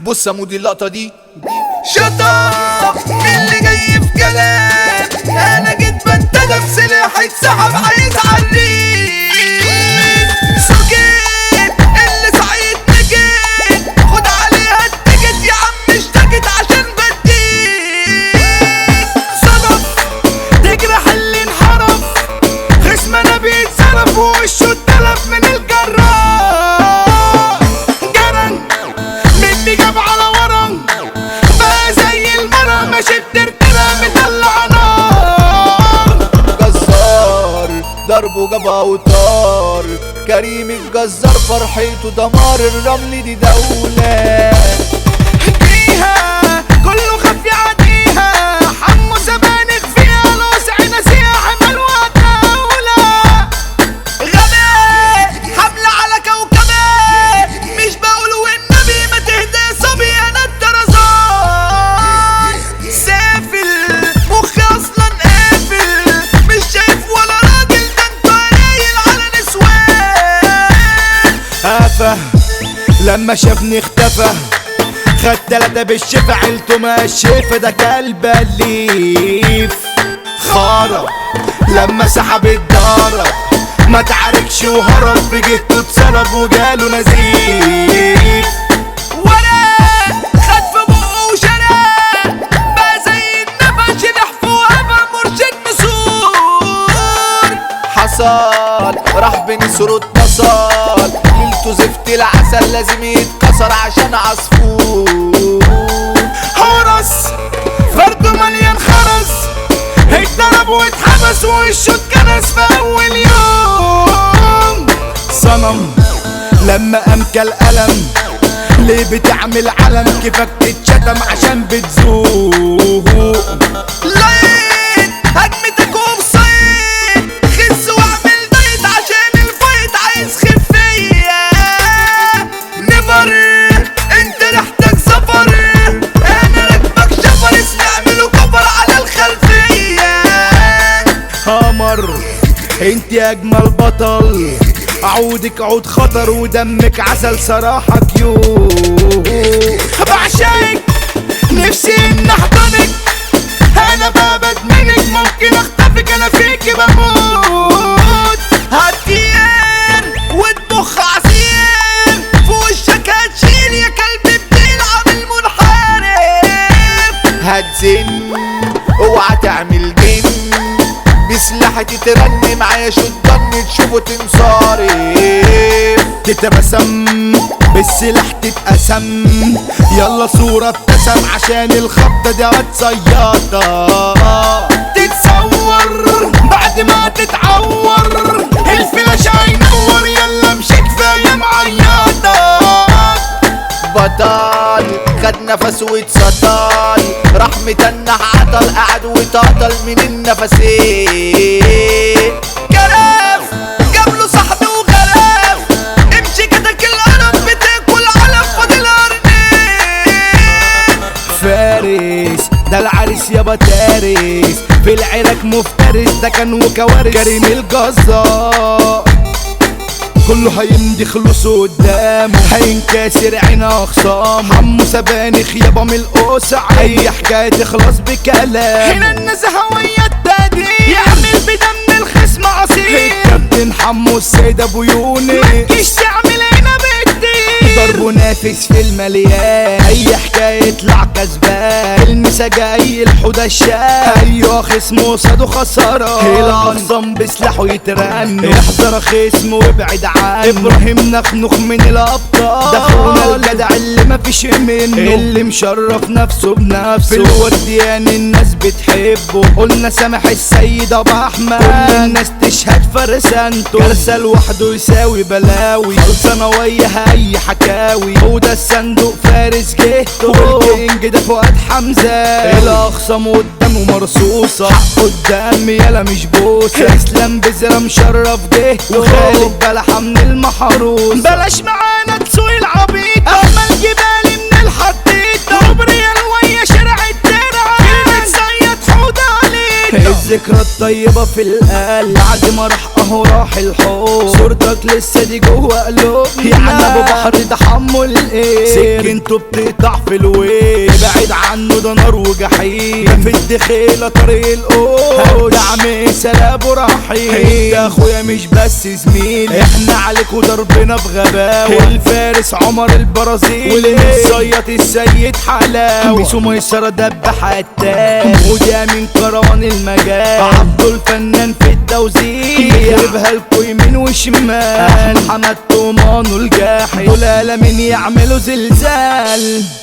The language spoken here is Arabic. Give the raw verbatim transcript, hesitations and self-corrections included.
بص يا مودي اللقطة دي شطار اللي جاي في كلام، انا جيت بنتدم سلاحي اتسحب عايز عريق سكت اللي سعيد نجيت خد عليها التيكت يا عم اشتكت عشان بديك صدف تجرح اللي انحرف خصم انا بيتصرف ووشه اتلف من الجراح جرن مني جاب على ورا بقى زي المرة ماشي بترترى مطلع نار جزار ضربه جاب اوتار كريم الجزار فرحته دمار الرمل دي دولة فيها كله خاف يعديها حمو سبانخ فيها لوسع نسيها حمل ودولة غبي حملة على كوكبي مش بقول والنبي ما تهدى صبي انا الطرزان سافل مخي اصلا قافل مش شايف ولا راجل ده انت قايل على نسوان قفا لما شافني اختفى خد تلاتة بالشفا عيلته ما الشفا ده كلب أليف خرب لما سحب الضرب ما تعاركش وهرب في جهته اتصلب وجاله نزيف ورق خد في بقه وشرق بقى زي النفش نحفه هبه مرشد نسور حصل راح بنسره اتصل ليلته زفت العسل لازم يتكسر عشان عصفور هرس فرده مليان خرس اتضرب واتحبس ووشه اتكنس في اول يوم صنم لما قام كالقلم ليه بتعمل علم كيفك تتشتم عشان بتزوق لقيت هجمتك وبصيت خس واعمل دايت عشان الفايت عايز خفية نفر انت ريحتك سفر انا راكبك شفر استعملوا كفر على الخلفية قمر انت اجمل بطل عودك عود خطر ودمك عسل صراحة كيوت بعشقك نفسي ان احضنك انا بابد منك ممكن اختفك انا فيكي بموت هتطير وتضخ عصير في وشك هتشيل يا كلب بتلعب المنحرف هتزن اوعى تعمل جن بسلاحي تترن معايا شدن تشوفه تنصارف تترسم بالسلاح تتقسم يلا صورة ابتسم عشان الخبطة دي هتصيطة تتصور بعد ما تتعور الفلاش هينور يلا مش كفاية معيطة بطل خد نفس واتسطل راح متنح عطل قعد وتعطل من النفسين جرف جابله صاحبي وغرف امشي كده كل قرف بتاكل علف فاضل قرنين فارس ده العريس يابا تارس في العراك مفترس ده كان وكوارث كريم الجزار كله هيمضي خلصه قدامه هينكسر عين اخصامه حمو سبانخ يابا من القصع اي حكايه تخلص بكلام هنا الناس هوية التقدير يعمل بدم الخصم عصير الكابتن حمو السيد ابو يونس متجيش تعمل هنا بالدين ضربه نافس في المليان اي حكايه يطلع كسبان المسا جاي الحوده الشام ايوه خصمه صاده خساره الاخصام بسلاحه يترن احذر خصمه وابعد عنه ابراهيم نخنخ من الابطال ده اخونا الجدع اللي مفيش منه اللي مشرف نفسه بنفسه في الورديان الناس بتحبه قلنا سامح السيد ابو احمد كل الناس تشهد فرسانته كارثه لوحده يساوي بلاوي خلصانه وياها اي حكاوي هو ده الصندوق فارس جهته والكينج ده فؤاد حمزه الاخصام قدامه مرصوصه حق قدام يالا مش بوسه اسلام بزرة مشرف جهته وخالد بلحة من المحروس بلاش معانا تسوق العبيط احمل جبالي من الحطيطة وبريال ويا شارع الترعة كلمة زيت حوض عليك الذكرى الطيبة في القلب بعد ما راح اهو راح الحب صورتك لسه دي جوه قلوبنا يا عم ابو بحر تحمل ايه سكنته بتقطع في الويل ابعد عنه ده نار وجحيم ده في الدخيلة طريق القوش دعم سلاب ورحيم انت اخويا مش بس زميل احنا عليك وضربنا بغباوة الفارس عمر البرازيل والصياد السيد حلاوة بيسو ميسرة دبح قتال وده من كروان المجال عبده الفنان في التوزيع يقلبها لكو يمين وشمال محمد تومانو الجاحد دول قلمين يعملوا زلزال.